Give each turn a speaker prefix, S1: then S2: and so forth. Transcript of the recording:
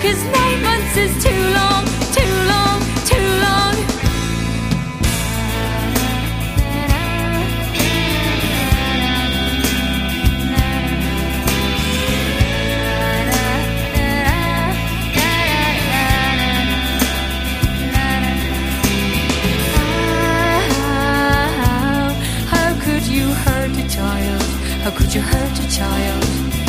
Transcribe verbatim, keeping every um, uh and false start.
S1: 'cause nine months is too long, too long, too long. How could you hurt a child? How could you hurt a child?